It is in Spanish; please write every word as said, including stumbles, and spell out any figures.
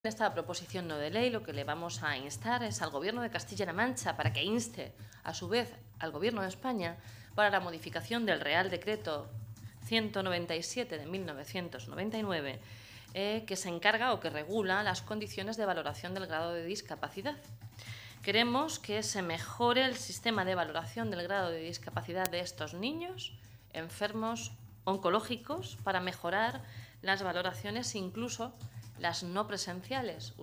En esta proposición no de ley lo que le vamos a instar es al Gobierno de Castilla-La Mancha para que inste, a su vez, al Gobierno de España para la modificación del Real Decreto ciento noventa y siete de mil novecientos noventa y nueve, eh, que se encarga o que regula las condiciones de valoración del grado de discapacidad. Queremos que se mejore el sistema de valoración del grado de discapacidad de estos niños enfermos oncológicos para mejorar las valoraciones, incluso las no presenciales.